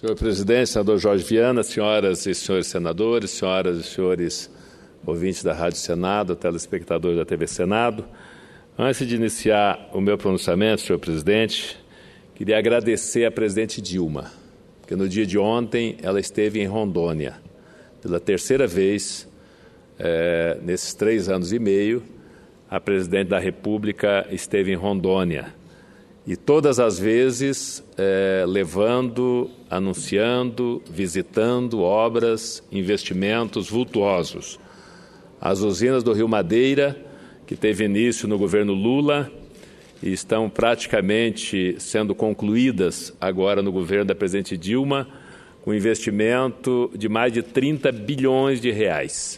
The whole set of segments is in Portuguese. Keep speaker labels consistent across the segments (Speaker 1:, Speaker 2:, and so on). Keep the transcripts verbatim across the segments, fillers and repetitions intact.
Speaker 1: Senhor presidente, senador Jorge Viana, senhoras e senhores senadores, senhoras e senhores ouvintes da Rádio Senado, telespectadores da T V Senado, antes de iniciar o meu pronunciamento, senhor presidente, queria agradecer à presidente Dilma, porque no dia de ontem ela esteve em Rondônia, pela terceira vez, é, nesses três anos e meio, a presidente da República esteve em Rondônia. E todas as vezes é, levando, anunciando, visitando obras, investimentos vultuosos. As usinas do Rio Madeira, que teve início no governo Lula e estão praticamente sendo concluídas agora no governo da presidente Dilma, com investimento de mais de trinta bilhões de reais.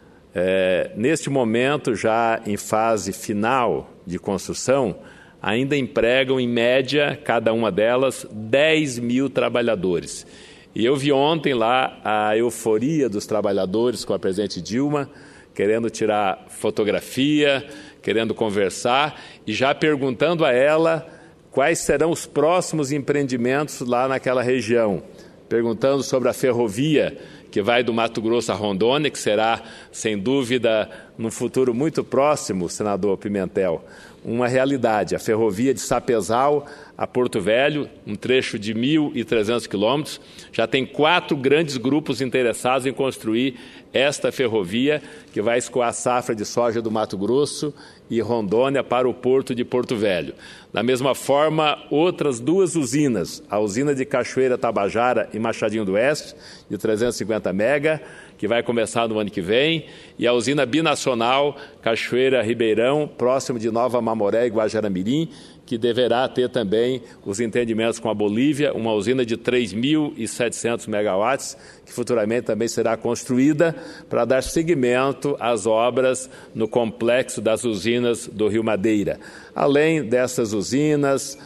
Speaker 1: É, neste momento, já em fase final de construção, ainda empregam, em média, cada uma delas, dez mil trabalhadores. E eu vi ontem lá a euforia dos trabalhadores com a presidente Dilma, querendo tirar fotografia, querendo conversar e já perguntando a ela quais serão os próximos empreendimentos lá naquela região. Perguntando sobre a ferrovia que vai do Mato Grosso a Rondônia, que será, sem dúvida, num futuro muito próximo, senador Pimentel, uma realidade. A ferrovia de Sapezal a Porto Velho, um trecho de mil e trezentos quilômetros, já tem quatro grandes grupos interessados em construir esta ferrovia, que vai escoar a safra de soja do Mato Grosso e Rondônia para o porto de Porto Velho. Da mesma forma, outras duas usinas, a usina de Cachoeira Tabajara e Machadinho do Oeste, de trezentos e cinquenta mega, que vai começar no ano que vem, e a usina binacional Cachoeira Ribeirão, próximo de Nova Mamoré e Guajaramirim, que deverá ter também os entendimentos com a Bolívia, uma usina de três mil e setecentos megawatts, que futuramente também será construída para dar seguimento às obras no complexo das usinas do Rio Madeira. Além dessas usinas,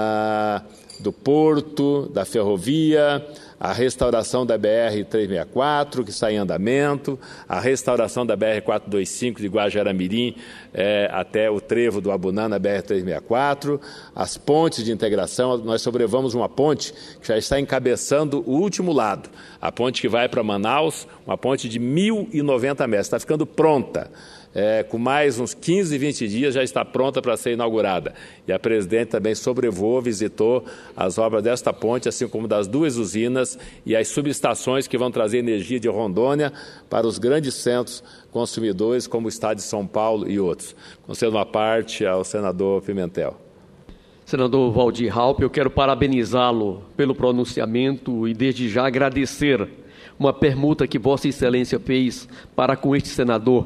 Speaker 1: ah, do porto, da ferrovia, a restauração da B R trezentos e sessenta e quatro, que está em andamento, a restauração da B R quatrocentos e vinte e cinco de Guajaramirim é, até o trevo do Abunã na B R trezentos e sessenta e quatro, as pontes de integração. Nós sobrevamos uma ponte que já está encabeçando o último lado, a ponte que vai para Manaus, uma ponte de mil e noventa metros, está ficando pronta. É, com mais uns quinze, vinte dias já está pronta para ser inaugurada. E a presidente também sobrevoou, visitou as obras desta ponte, assim como das duas usinas e as subestações que vão trazer energia de Rondônia para os grandes centros consumidores, como o estado de São Paulo e outros. Concedo uma parte ao senador Pimentel.
Speaker 2: Senador Waldir Raupp, eu quero parabenizá-lo pelo pronunciamento e desde já agradecer uma permuta que Vossa Excelência fez para com este senador.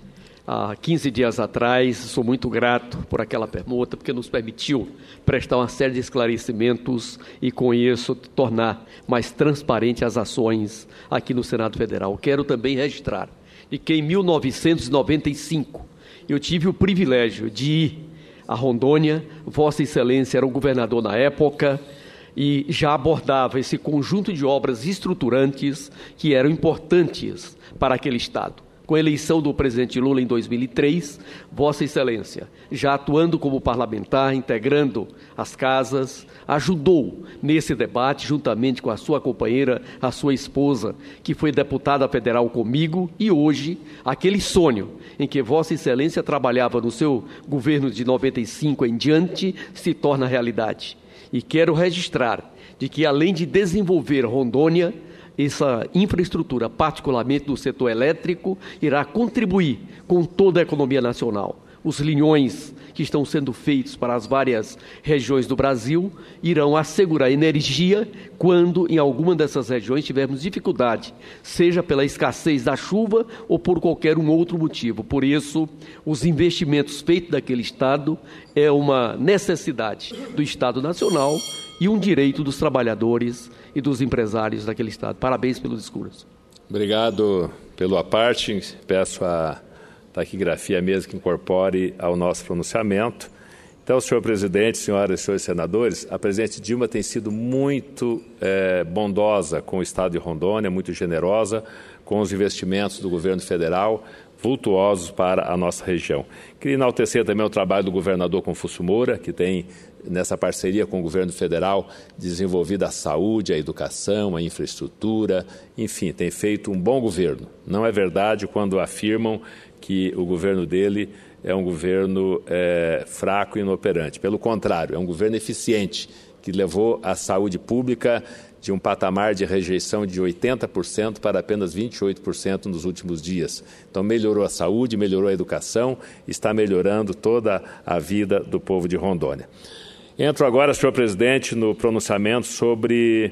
Speaker 2: Há quinze dias atrás, sou muito grato por aquela permuta, porque nos permitiu prestar uma série de esclarecimentos e, com isso, tornar mais transparente as ações aqui no Senado Federal. Quero também registrar de que, em mil novecentos e noventa e cinco, eu tive o privilégio de ir a Rondônia. Vossa Excelência era o governador na época e já abordava esse conjunto de obras estruturantes que eram importantes para aquele Estado. Com a eleição do presidente Lula em dois mil e três, Vossa Excelência, já atuando como parlamentar, integrando as casas, ajudou nesse debate, juntamente com a sua companheira, a sua esposa, que foi deputada federal comigo, e hoje, aquele sonho em que Vossa Excelência trabalhava no seu governo de noventa e cinco em diante, se torna realidade. E quero registrar de que, além de desenvolver Rondônia, essa infraestrutura, particularmente do setor elétrico, irá contribuir com toda a economia nacional. Os linhões que estão sendo feitos para as várias regiões do Brasil irão assegurar energia quando em alguma dessas regiões tivermos dificuldade, seja pela escassez da chuva ou por qualquer um outro motivo. Por isso, os investimentos feitos daquele Estado é uma necessidade do Estado Nacional e um direito dos trabalhadores e dos empresários daquele Estado. Parabéns pelo discurso.
Speaker 1: Obrigado pelo aparte. Peço a taquigrafia mesmo que incorpore ao nosso pronunciamento. Então, senhor presidente, senhoras e senhores senadores, a presidente Dilma tem sido muito é, bondosa com o Estado de Rondônia, muito generosa com os investimentos do governo federal, vultuosos para a nossa região. Queria enaltecer também o trabalho do governador Confúcio Moura, que tem, nessa parceria com o governo federal, desenvolvido a saúde, a educação, a infraestrutura, enfim, tem feito um bom governo. Não é verdade quando afirmam que o governo dele é um governo é, fraco e inoperante. Pelo contrário, é um governo eficiente, que levou a saúde pública de um patamar de rejeição de oitenta por cento para apenas vinte e oito por cento nos últimos dias. Então, melhorou a saúde, melhorou a educação, está melhorando toda a vida do povo de Rondônia. Entro agora, senhor presidente, no pronunciamento sobre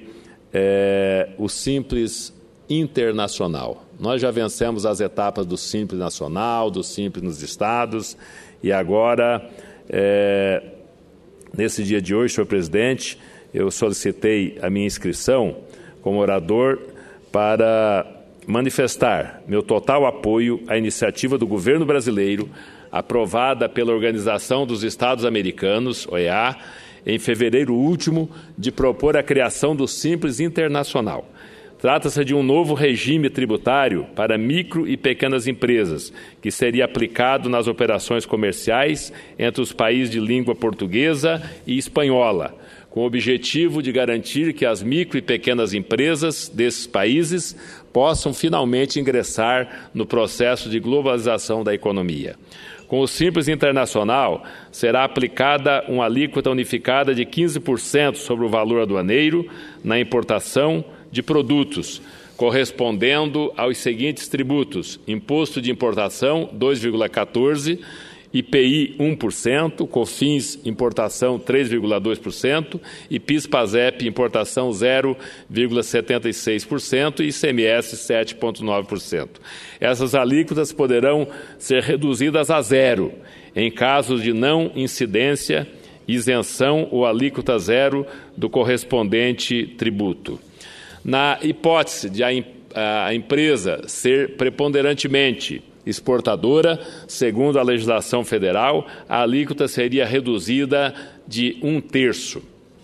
Speaker 1: é, o Simples Internacional. Nós já vencemos as etapas do Simples Nacional, do Simples nos estados, e agora, é, nesse dia de hoje, senhor presidente, eu solicitei a minha inscrição como orador para manifestar meu total apoio à iniciativa do governo brasileiro, aprovada pela Organização dos Estados Americanos, O E A, em fevereiro último, de propor a criação do Simples Internacional. Trata-se de um novo regime tributário para micro e pequenas empresas, que seria aplicado nas operações comerciais entre os países de língua portuguesa e espanhola, com o objetivo de garantir que as micro e pequenas empresas desses países possam finalmente ingressar no processo de globalização da economia. Com o Simples Internacional, será aplicada uma alíquota unificada de quinze por cento sobre o valor aduaneiro na importação de produtos, correspondendo aos seguintes tributos: imposto de importação dois vírgula quatorze por cento, I P I um por cento, COFINS importação três vírgula dois por cento e PIS/PASEP importação zero vírgula setenta e seis por cento e I C M S sete vírgula nove por cento. Essas alíquotas poderão ser reduzidas a zero em casos de não incidência, isenção ou alíquota zero do correspondente tributo. Na hipótese de a, a empresa ser preponderantemente exportadora, segundo a legislação federal, a alíquota seria reduzida de um terço.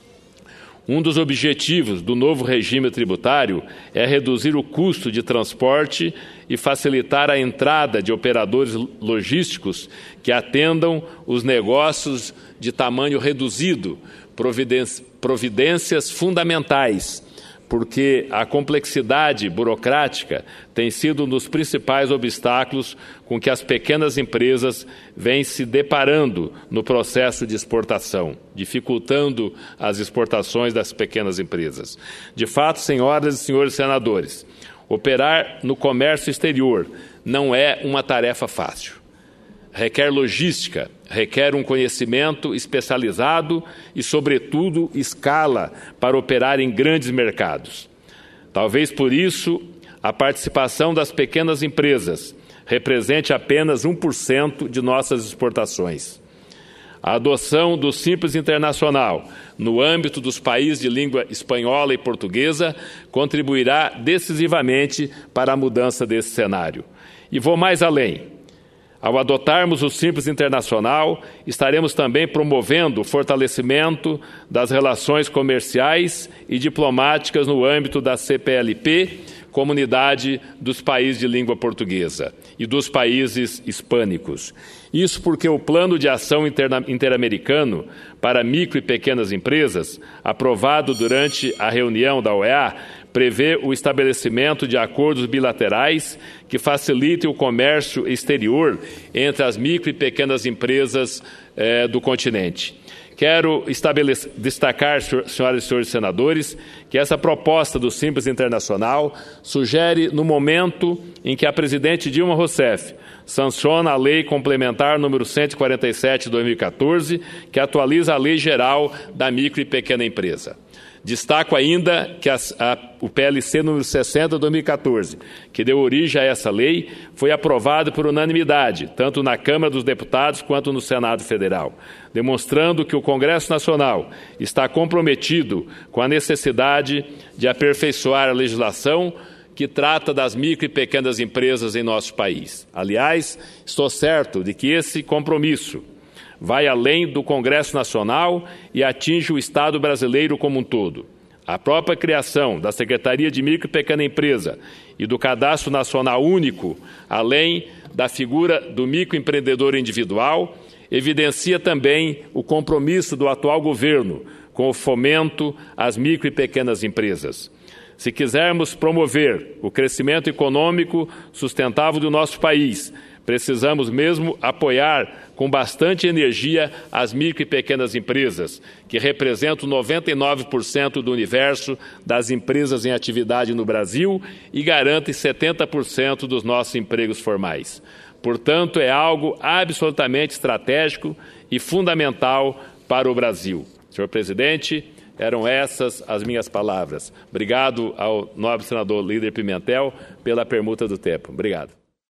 Speaker 1: Um dos objetivos do novo regime tributário é reduzir o custo de transporte e facilitar a entrada de operadores logísticos que atendam os negócios de tamanho reduzido, providências fundamentais, porque a complexidade burocrática tem sido um dos principais obstáculos com que as pequenas empresas vêm se deparando no processo de exportação, dificultando as exportações das pequenas empresas. De fato, senhoras e senhores senadores, operar no comércio exterior não é uma tarefa fácil. Requer logística, requer um conhecimento especializado e, sobretudo, escala para operar em grandes mercados. Talvez por isso a participação das pequenas empresas represente apenas um por cento de nossas exportações. A adoção do Simples Internacional no âmbito dos países de língua espanhola e portuguesa contribuirá decisivamente para a mudança desse cenário. E vou mais além. Ao adotarmos o Simples Internacional, estaremos também promovendo o fortalecimento das relações comerciais e diplomáticas no âmbito da C P L P, Comunidade dos Países de Língua Portuguesa e dos países hispânicos. Isso porque o Plano de Ação Interamericano para Micro e Pequenas Empresas, aprovado durante a reunião da O E A, prevê o estabelecimento de acordos bilaterais que facilitem o comércio exterior entre as micro e pequenas empresas eh, do continente. Quero destacar, senhoras e senhores senadores, que essa proposta do Simples Internacional sugere no momento em que a presidente Dilma Rousseff sanciona a Lei Complementar número cento e quarenta e sete de dois mil e quatorze, que atualiza a Lei Geral da Micro e Pequena Empresa. Destaco ainda que as, a, o P L C número sessenta de dois mil e quatorze, que deu origem a essa lei, foi aprovado por unanimidade, tanto na Câmara dos Deputados quanto no Senado Federal, demonstrando que o Congresso Nacional está comprometido com a necessidade de aperfeiçoar a legislação que trata das micro e pequenas empresas em nosso país. Aliás, estou certo de que esse compromisso vai além do Congresso Nacional e atinge o Estado brasileiro como um todo. A própria criação da Secretaria de Micro e Pequena Empresa e do Cadastro Nacional Único, além da figura do microempreendedor individual evidencia também o compromisso do atual governo com o fomento às micro e pequenas empresas. Se quisermos promover o crescimento econômico sustentável do nosso país, precisamos mesmo apoiar com bastante energia as micro e pequenas empresas, que representam noventa e nove por cento do universo das empresas em atividade no Brasil e garantem setenta por cento dos nossos empregos formais. Portanto, é algo absolutamente estratégico e fundamental para o Brasil. Senhor Presidente, eram essas as minhas palavras. Obrigado ao nobre senador líder Pimentel pela permuta do tempo. Obrigado.